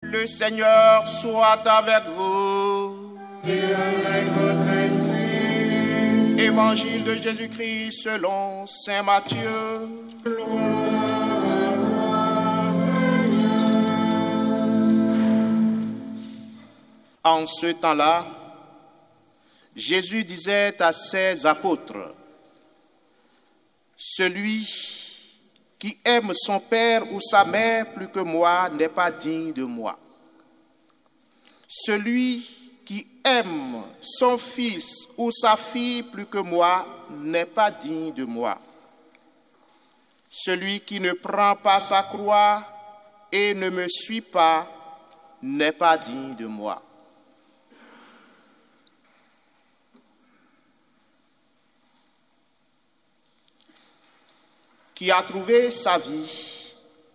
Le Seigneur soit avec vous. Et avec votre esprit. Évangile de Jésus-Christ selon saint Matthieu. Gloire à toi, Seigneur. En ce temps-là, Jésus disait à ses apôtres, « Celui qui aime son père ou sa mère plus que moi n'est pas digne de moi. Celui qui aime son fils ou sa fille plus que moi n'est pas digne de moi. Celui qui ne prend pas sa croix et ne me suit pas n'est pas digne de moi. » Qui a trouvé sa vie,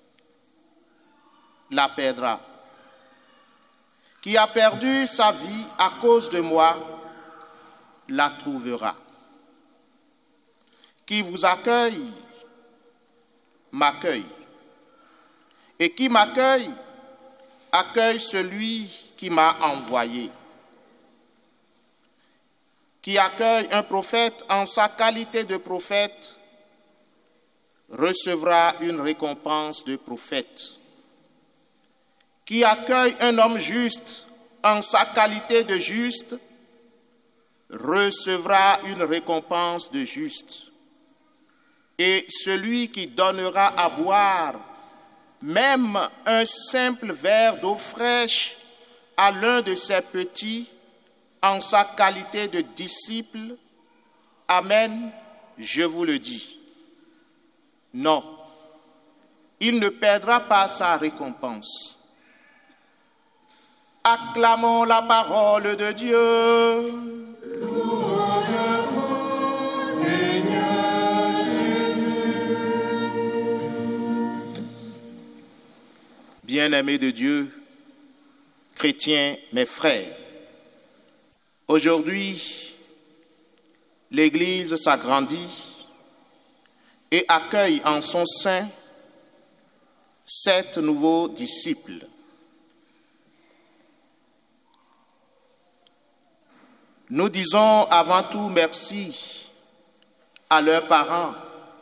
la perdra. Qui a perdu sa vie à cause de moi, la trouvera. Qui vous accueille, m'accueille. Et qui m'accueille, accueille celui qui m'a envoyé. Qui accueille un prophète en sa qualité de prophète, recevra une récompense de prophète. Qui accueille un homme juste en sa qualité de juste, recevra une récompense de juste. Et celui qui donnera à boire même un simple verre d'eau fraîche à l'un de ses petits en sa qualité de disciple, amen, je vous le dis. Non, il ne perdra pas sa récompense. Acclamons la parole de Dieu. Louange à toi, Seigneur Jésus. Bien-aimés de Dieu, chrétiens, mes frères, aujourd'hui, l'Église s'agrandit et accueille en son sein 7 nouveaux disciples. Nous disons avant tout merci à leurs parents.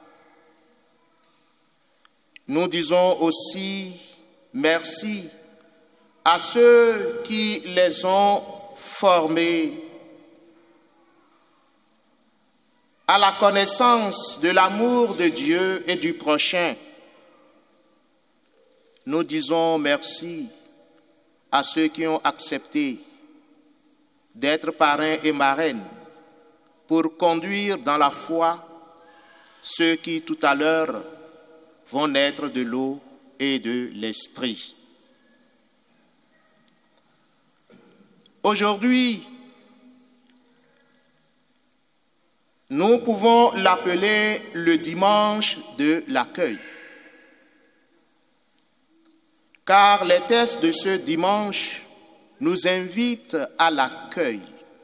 Nous disons aussi merci à ceux qui les ont formés à la connaissance de l'amour de Dieu et du prochain. Nous disons merci à ceux qui ont accepté d'être parrains et marraines pour conduire dans la foi ceux qui tout à l'heure vont naître de l'eau et de l'esprit. Aujourd'hui, nous pouvons l'appeler le dimanche de l'accueil. Car les textes de ce dimanche nous invitent à l'accueil.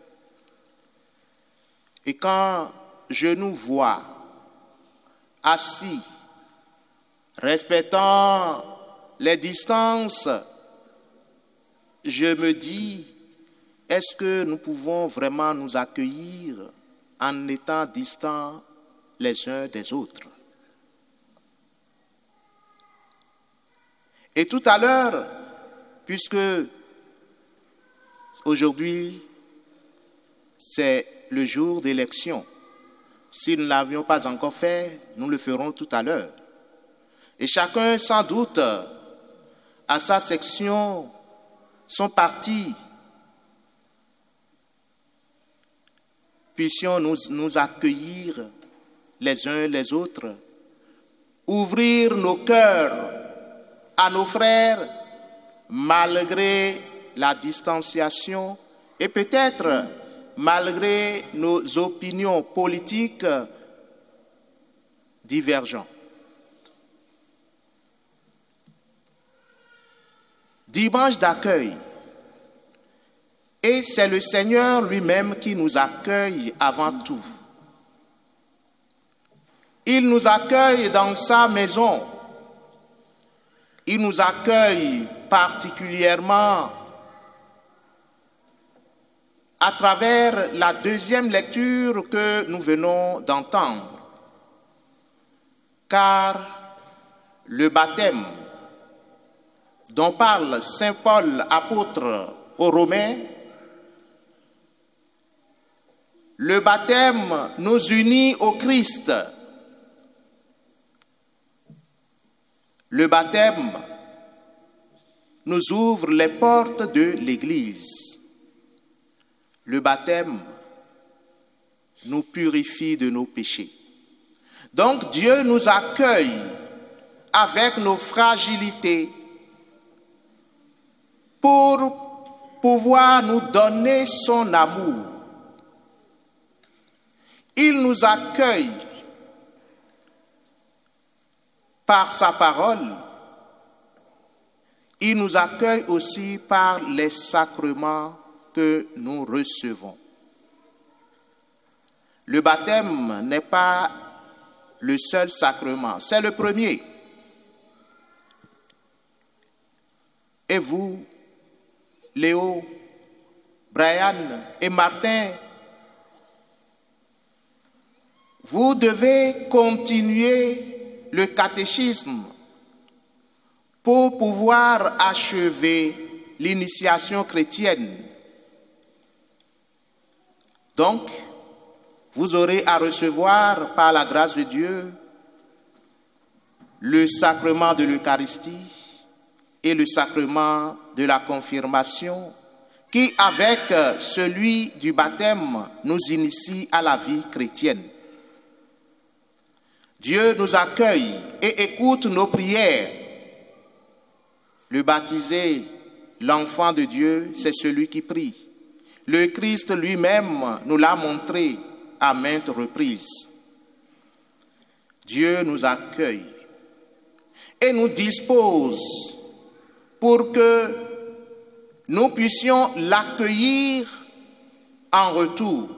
Et quand je nous vois assis, respectant les distances, je me dis, est-ce que nous pouvons vraiment nous accueillir en étant distants les uns des autres? Et tout à l'heure, puisque aujourd'hui c'est le jour d'élection, si nous ne l'avions pas encore fait, nous le ferons tout à l'heure. Et chacun, sans doute, à sa section, son parti, puissions nous accueillir les uns les autres, ouvrir nos cœurs à nos frères malgré la distanciation et peut-être malgré nos opinions politiques divergentes. Dimanche d'accueil. Et c'est le Seigneur lui-même qui nous accueille avant tout. Il nous accueille dans sa maison. Il nous accueille particulièrement à travers la deuxième lecture que nous venons d'entendre, car le baptême dont parle saint Paul, apôtre aux Romains, le baptême nous unit au Christ. Le baptême nous ouvre les portes de l'Église. Le baptême nous purifie de nos péchés. Donc Dieu nous accueille avec nos fragilités pour pouvoir nous donner son amour. Il nous accueille par sa parole. Il nous accueille aussi par les sacrements que nous recevons. Le baptême n'est pas le seul sacrement, c'est le premier. Et vous, Léo, Brian et Martin, vous devez continuer le catéchisme pour pouvoir achever l'initiation chrétienne. Donc, vous aurez à recevoir par la grâce de Dieu le sacrement de l'Eucharistie et le sacrement de la confirmation qui, avec celui du baptême, nous initie à la vie chrétienne. Dieu nous accueille et écoute nos prières. Le baptisé, l'enfant de Dieu, c'est celui qui prie. Le Christ lui-même nous l'a montré à maintes reprises. Dieu nous accueille et nous dispose pour que nous puissions l'accueillir en retour.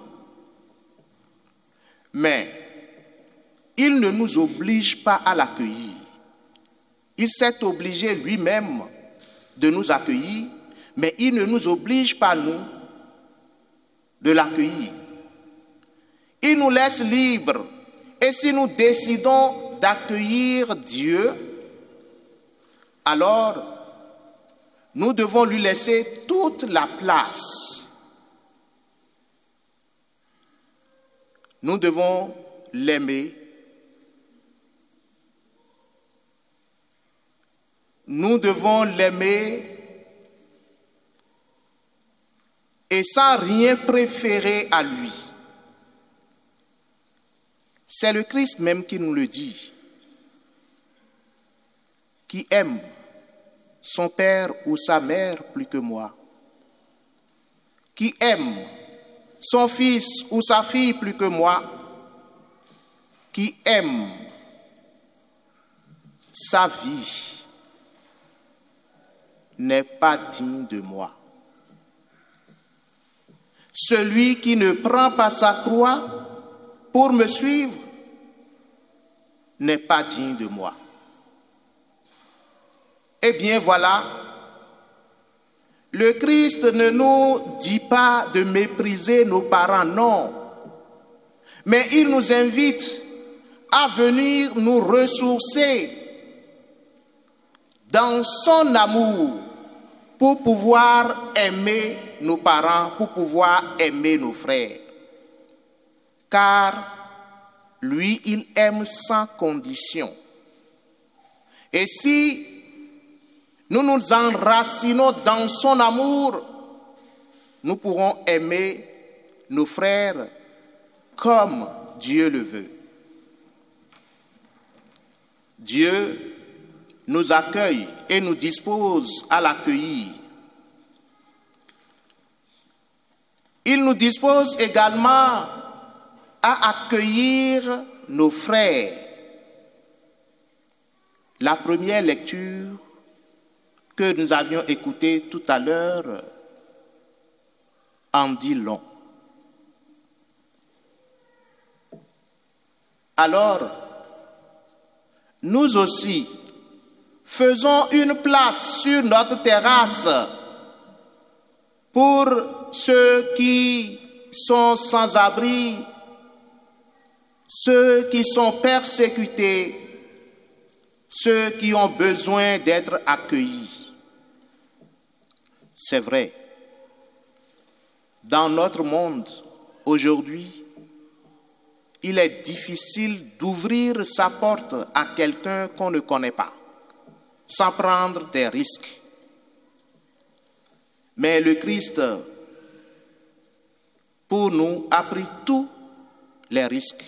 Mais il ne nous oblige pas à l'accueillir. Il s'est obligé lui-même de nous accueillir, mais il ne nous oblige pas, nous, de l'accueillir. Il nous laisse libres. Et si nous décidons d'accueillir Dieu, alors nous devons lui laisser toute la place. Nous devons l'aimer. Nous devons l'aimer et sans rien préférer à lui. C'est le Christ même qui nous le dit, qui aime son père ou sa mère plus que moi, qui aime son fils ou sa fille plus que moi, qui aime sa vie, n'est pas digne de moi. Celui qui ne prend pas sa croix pour me suivre n'est pas digne de moi. Eh bien voilà, le Christ ne nous dit pas de mépriser nos parents, non. Mais il nous invite à venir nous ressourcer dans son amour pour pouvoir aimer nos parents, pour pouvoir aimer nos frères. Car lui, il aime sans condition. Et si nous nous enracinons dans son amour, nous pourrons aimer nos frères comme Dieu le veut. Dieu nous accueille et nous dispose à l'accueillir. Il nous dispose également à accueillir nos frères. La première lecture que nous avions écoutée tout à l'heure en dit long. Alors, nous aussi, faisons une place sur notre terrasse pour ceux qui sont sans abri, ceux qui sont persécutés, ceux qui ont besoin d'être accueillis. C'est vrai, dans notre monde, aujourd'hui, il est difficile d'ouvrir sa porte à quelqu'un qu'on ne connaît pas, sans prendre des risques. Mais le Christ, pour nous, a pris tous les risques.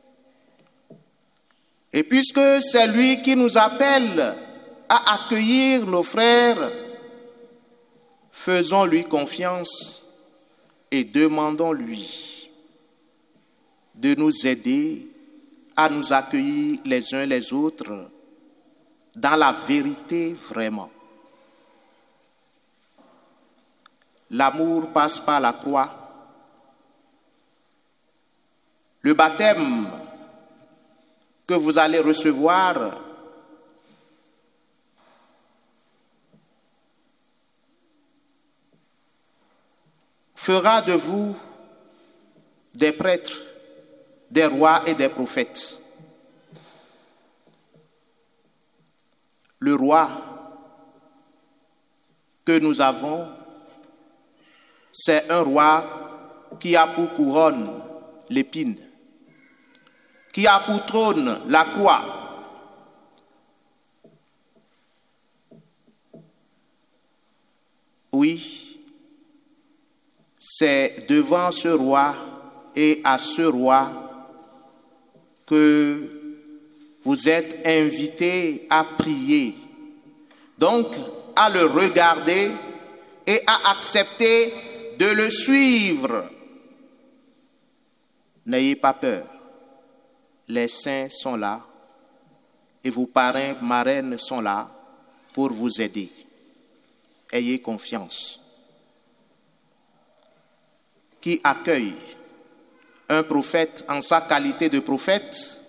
Et puisque c'est lui qui nous appelle à accueillir nos frères, faisons-lui confiance et demandons-lui de nous aider à nous accueillir les uns les autres dans la vérité vraiment. L'amour passe par la croix. Le baptême que vous allez recevoir fera de vous des prêtres, des rois et des prophètes. Le roi que nous avons, c'est un roi qui a pour couronne l'épine, qui a pour trône la croix. Oui, c'est devant ce roi et à ce roi que vous êtes invités à prier. Donc, à le regarder et à accepter de le suivre. N'ayez pas peur. Les saints sont là et vos parrains, marraines sont là pour vous aider. Ayez confiance. Qui accueille un prophète en sa qualité de prophète,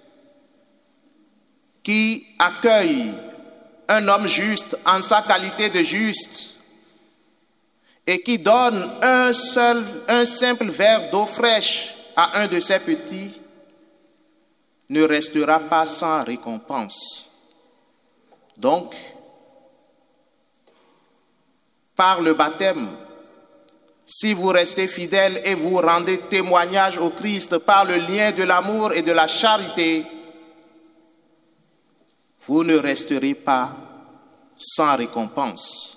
qui accueille un homme juste en sa qualité de juste, et qui donne un simple verre d'eau fraîche à un de ses petits, ne restera pas sans récompense. Donc, par le baptême, si vous restez fidèles et vous rendez témoignage au Christ par le lien de l'amour et de la charité, vous ne resterez pas sans récompense.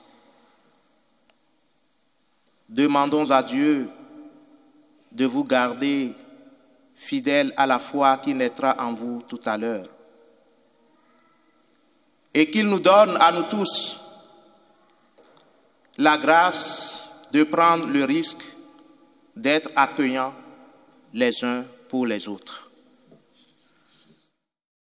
Demandons à Dieu de vous garder fidèles à la foi qui naîtra en vous tout à l'heure. Et qu'il nous donne à nous tous la grâce de prendre le risque d'être accueillants les uns pour les autres.